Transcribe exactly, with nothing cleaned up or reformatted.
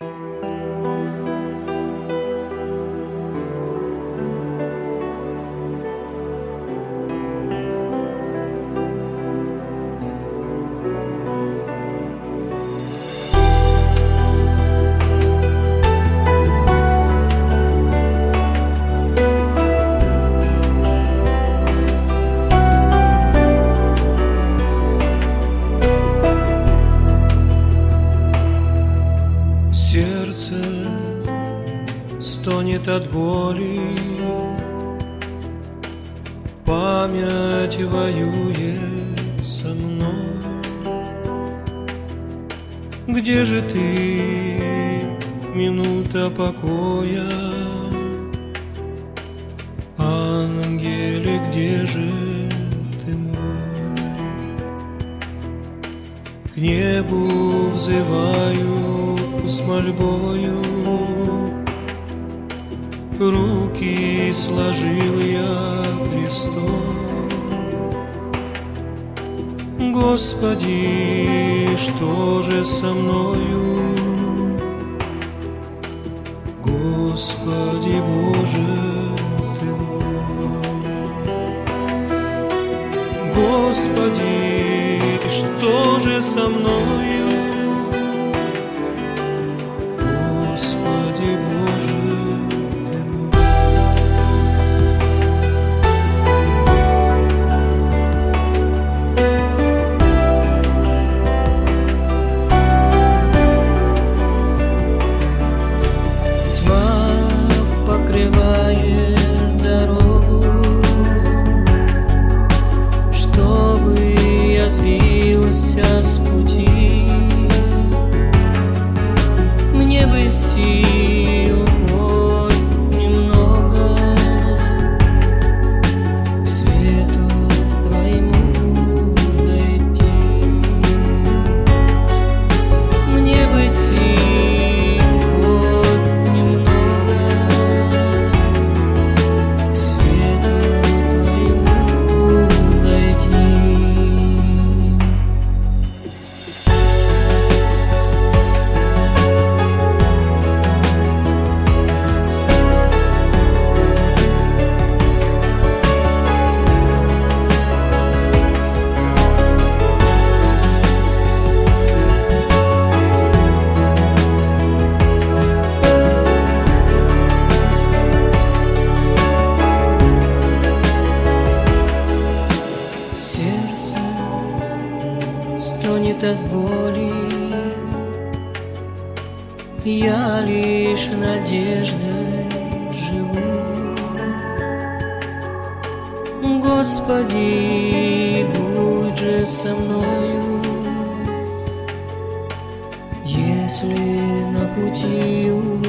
Сердце стонет от боли, память воюет со мной. Где же ты, минута покоя? Ангеле, где же ты мой? К небу взываю с мольбою, руки сложил я крестом. Господи, что же со мною? Господи Боже ты мой. Господи, что же со мною? Господи Боже ты мой. Тьма покрывает дорогу, чтобы я сбился с пути. Мне бы сил хоть немного к свету твоему дойти. Мне бы сил хоть немного к свету твоему дойти. Сердце стонет от боли, я лишь надеждой живу. Господи, будь же со мною, если на пути